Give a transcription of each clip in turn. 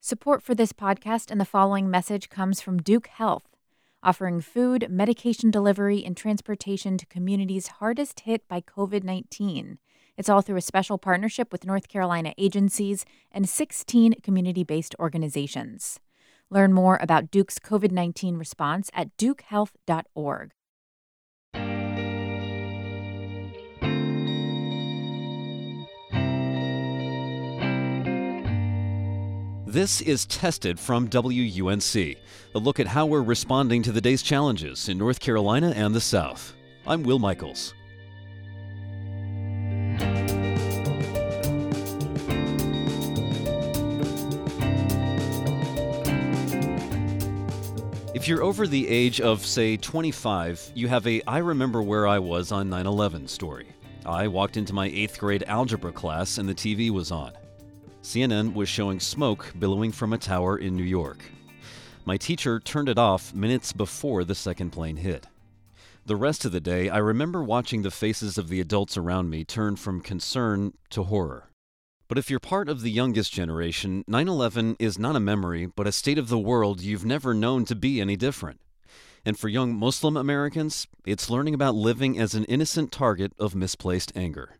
Support for this podcast and the following message comes from Duke Health, offering food, medication delivery, and transportation to communities hardest hit by COVID-19. It's all through a special partnership with North Carolina agencies and 16 community-based organizations. Learn more about Duke's COVID-19 response at dukehealth.org. This is Tested from WUNC, a look at how we're responding to the day's challenges in North Carolina and the South. I'm Will Michaels. If you're over the age of, say, 25, you have a I remember where I was on 9/11 story. I walked into my 8th grade algebra class and the TV was on. CNN was showing smoke billowing from a tower in New York. My teacher turned it off minutes before the second plane hit. The rest of the day, I remember watching the faces of the adults around me turn from concern to horror. But if you're part of the youngest generation, 9/11 is not a memory, but a state of the world you've never known to be any different. And for young Muslim Americans, it's learning about living as an innocent target of misplaced anger.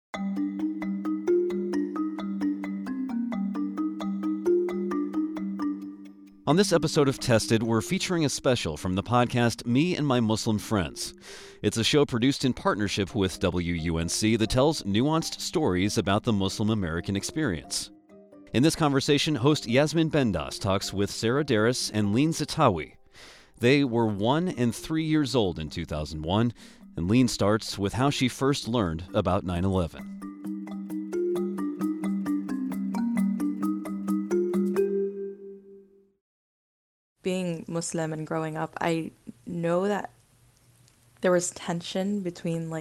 On this episode of Tested, we're featuring a special from the podcast Me and My Muslim Friends. It's a show produced in partnership with WUNC that tells nuanced stories about the Muslim American experience. In this conversation, host Yasmin Bendas talks with Sarah Darris and Leen Zatawi. They were 1 and 3 years old in 2001, and Leen starts with how she first learned about 9/11. Being Muslim and growing up, I know that there was tension between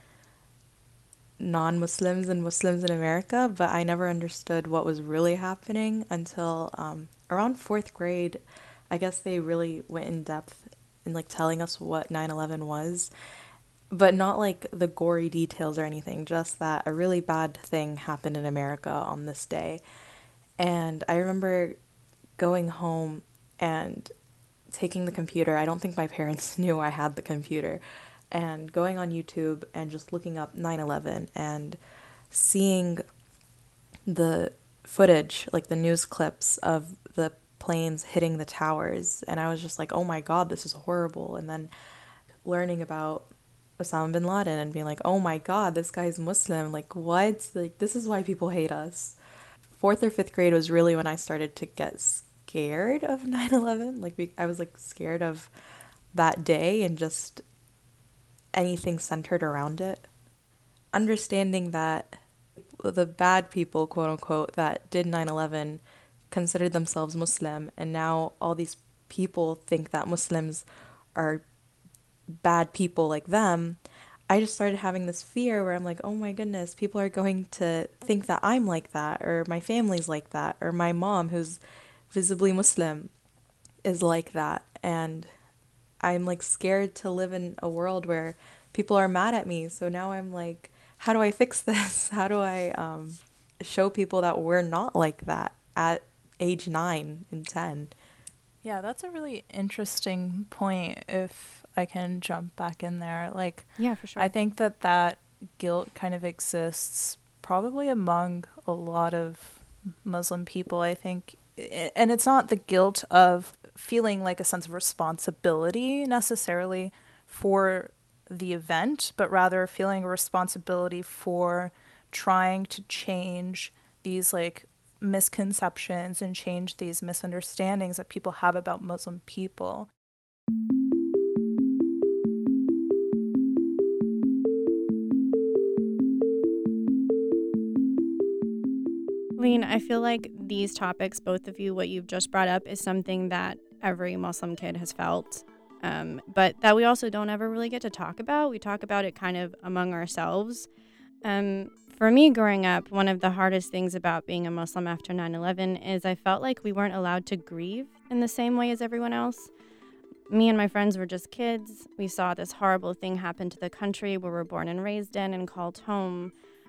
non-Muslims and Muslims in America, but I never understood what was really happening until around 4th grade. I guess they really went in depth in telling us what 9/11 was, but not the gory details or anything, just that a really bad thing happened in America on this day. And I remember going home and taking the computer. I don't think my parents knew I had the computer, and going on YouTube and just looking up 9/11 and seeing the footage, the news clips of the planes hitting the towers, and I was just like, oh my God, this is horrible. And then learning about Osama bin Laden and being like, oh my God, this guy's Muslim, what? This is why people hate us. 4th or 5th grade was really when I started to get scared of 9/11. I was scared of that day and just anything centered around it. Understanding that the bad people, quote unquote, that did 9/11 considered themselves Muslim, and now all these people think that Muslims are bad people like them. I just started having this fear where I'm like, oh my goodness, people are going to think that I'm like that, or my family's like that, or my mom, who's visibly Muslim, is like that. And I'm scared to live in a world where people are mad at me. So now I'm like, how do I fix this? How do I show people that we're not like that at age 9 and 10? Yeah, that's a really interesting point, if I can jump back in there. Yeah, for sure. I think that guilt kind of exists probably among a lot of Muslim people, I think. And it's not the guilt of feeling a sense of responsibility necessarily for the event, but rather feeling a responsibility for trying to change these misconceptions and change these misunderstandings that people have about Muslim people. Leen, I feel like these topics, both of you, what you've just brought up, is something that every Muslim kid has felt, but that we also don't ever really get to talk about. We talk about it kind of among ourselves. For me, growing up, one of the hardest things about being a Muslim after 9/11 is I felt like we weren't allowed to grieve in the same way as everyone else. Me and my friends were just kids. We saw this horrible thing happen to the country we were born and raised in and called home.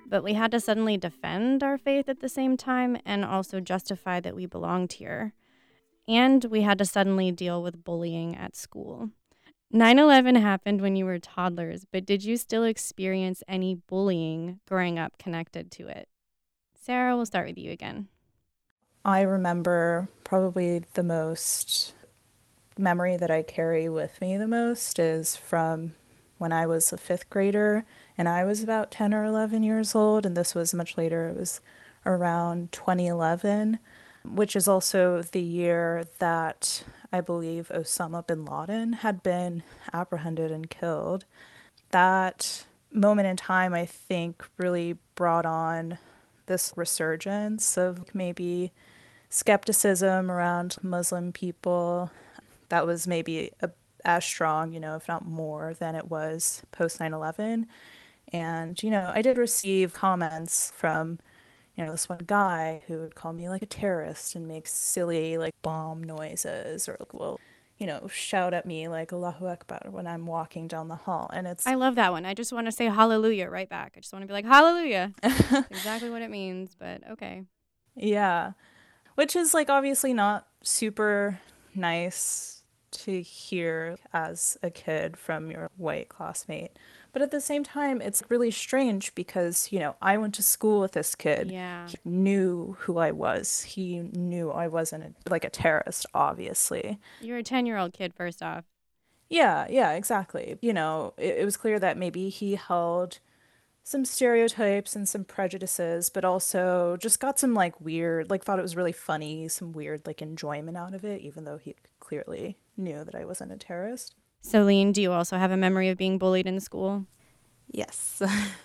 but we had to suddenly defend our faith at the same time and also justify that we belonged here. And we had to suddenly deal with bullying at school. 9/11 happened when you were toddlers, but did you still experience any bullying growing up connected to it? Sarah, we'll start with you again. I remember probably the most memory that I carry with me the most is from when I was a fifth grader and I was about 10 or 11 years old, and this was much later. It was around 2011, which is also the year that I believe Osama bin Laden had been apprehended and killed. That moment in time, I think, really brought on this resurgence of maybe skepticism around Muslim people that was maybe as strong, if not more, than it was post 9/11. And, I did receive comments from, this one guy who would call me like a terrorist and make silly like bomb noises or like, well, shout at me like Allahu Akbar when I'm walking down the hall. And it's I love that one. I just want to say hallelujah right back. I just want to be like, hallelujah. That's exactly what it means, but okay. Yeah. Which is like obviously not super nice to hear as a kid from your white classmate. But at the same time, it's really strange because, I went to school with this kid. Yeah. He knew who I was. He knew I wasn't like a terrorist, obviously. You're a 10-year-old kid, first off. Yeah, exactly. It was clear that maybe he held some stereotypes and some prejudices, but also just got some like weird, like thought it was really funny, some weird like enjoyment out of it, even though he clearly knew that I wasn't a terrorist. Celine, do you also have a memory of being bullied in school? Yes.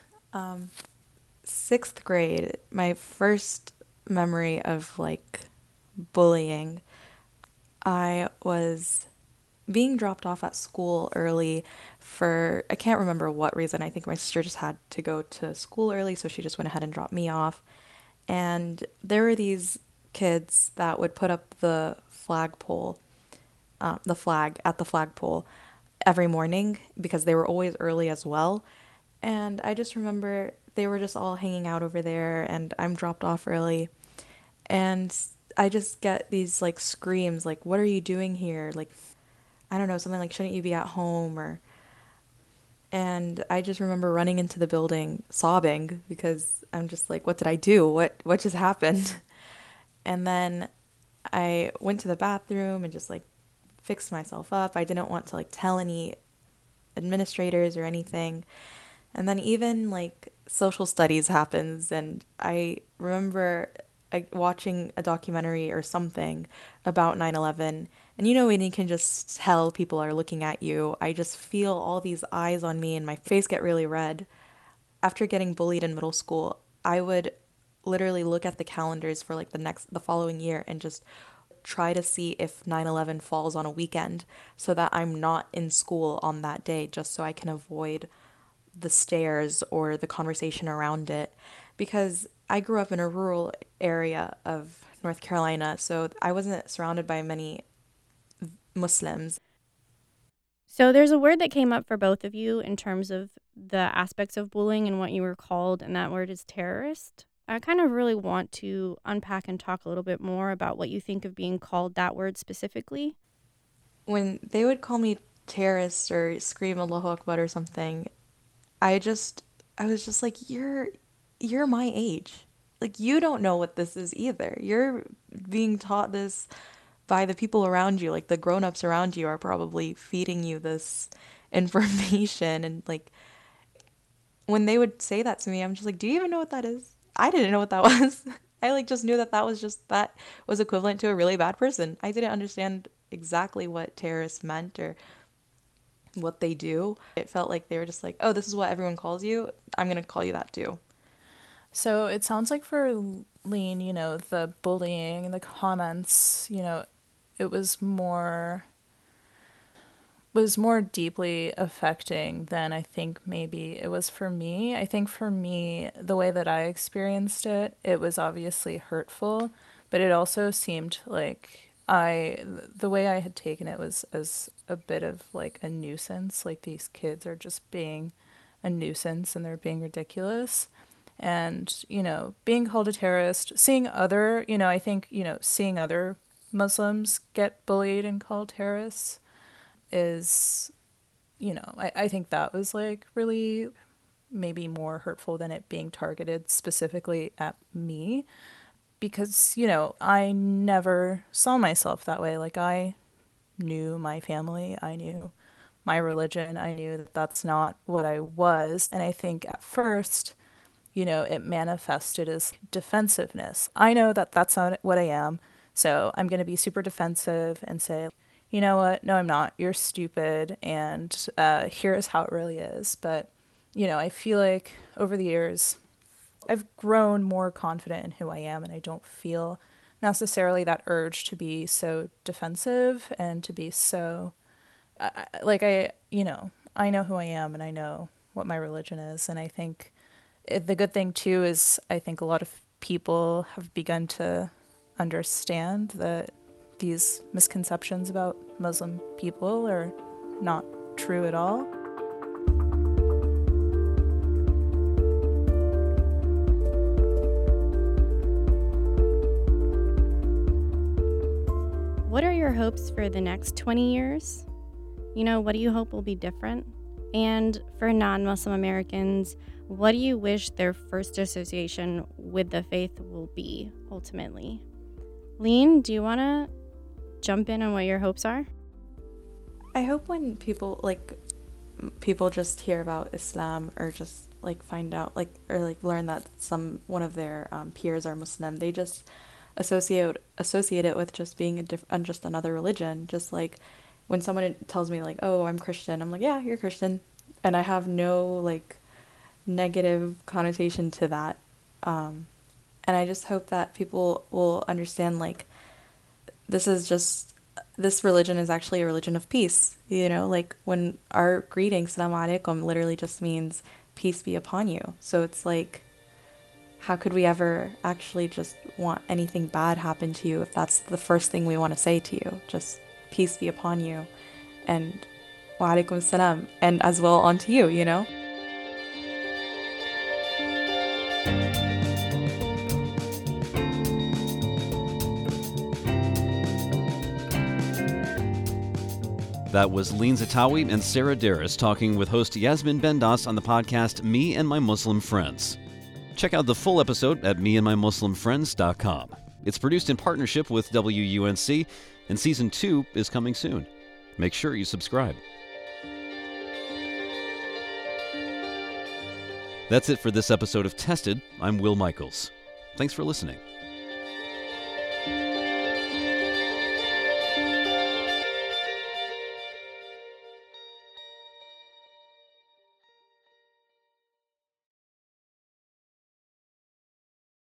Sixth grade, my first memory of like bullying, I was being dropped off at school early for, I can't remember what reason. I think my sister just had to go to school early, so she just went ahead and dropped me off. And there were these kids that would put up the flagpole, the flag at the flagpole every morning because they were always early as well. And I just remember they were just all hanging out over there, and I'm dropped off early. And I just get these like screams, like, "What are you doing here?" Like, I don't know, something like, "Shouldn't you be at home?" And I just remember running into the building sobbing because I'm just like, what did I do? What just happened? And then I went to the bathroom and just like fixed myself up. I didn't want to like tell any administrators or anything. And then even like social studies happens, and I remember watching a documentary or something about 9/11, and when you can just tell people are looking at you, I just feel all these eyes on me and my face get really red. After getting bullied in middle school, I would literally look at the calendars for like the following year and just try to see if 9/11 falls on a weekend so that I'm not in school on that day, just so I can avoid the stares or the conversation around it, because I grew up in a rural area of North Carolina, so I wasn't surrounded by many Muslims. So there's a word that came up for both of you in terms of the aspects of bullying and what you were called, and that word is terrorist. I kind of really want to unpack and talk a little bit more about what you think of being called that word specifically. When they would call me terrorist or scream Allahu Akbar or something, I was just like, you're my age. Like, you don't know what this is either. You're being taught this by the people around you. Like, the grown-ups around you are probably feeding you this information. And like, when they would say that to me, I'm just like, do you even know what that is? I didn't know what that was. I like just knew that that was equivalent to a really bad person. I didn't understand exactly what terrorists meant or what they do. It felt like they were just like, oh, this is what everyone calls you. I'm going to call you that too. So it sounds like for Lean, the bullying and the comments, it was more deeply affecting than I think maybe it was for me. I think for me, the way that I experienced it, it was obviously hurtful, but it also seemed like the way I had taken it was as a bit of like a nuisance, like these kids are just being a nuisance and they're being ridiculous. And, being called a terrorist, seeing other, I think, seeing other Muslims get bullied and called terrorists is, I think that was like really maybe more hurtful than it being targeted specifically at me. Because, I never saw myself that way. Like, I knew my family, I knew my religion, I knew that that's not what I was. And I think at first, it manifested as defensiveness. I know that that's not what I am, so I'm going to be super defensive and say, you know what? No, I'm not. You're stupid, and here's how it really is. But, I feel like over the years, I've grown more confident in who I am, and I don't feel necessarily that urge to be so defensive and to be so, I know who I am and I know what my religion is. And I think the good thing too is I think a lot of people have begun to understand that these misconceptions about Muslim people are not true at all. What are your hopes for the next 20 years? What do you hope will be different? And for non-Muslim Americans, what do you wish their first association with the faith will be ultimately? Lean, do you want to jump in on what your hopes are? I hope when people just hear about Islam or just find out or learn that one of their peers are Muslim, they just associate it with just being just another religion. Just like when someone tells me oh, I'm Christian, I'm like, yeah, you're Christian, and I have no negative connotation to that. And I just hope that people will understand this religion is actually a religion of peace. When our greeting, Salam alaikum, literally just means peace be upon you. So it's how could we ever actually just want anything bad happen to you if that's the first thing we want to say to you? Just peace be upon you, and wa alaikum salam, and as well onto you, That was Lean Zatawi and Sarah Darris talking with host Yasmin Bendas on the podcast Me and My Muslim Friends. Check out the full episode at meandmymuslimfriends.com. It's produced in partnership with WUNC, and Season 2 is coming soon. Make sure you subscribe. That's it for this episode of Tested. I'm Will Michaels. Thanks for listening.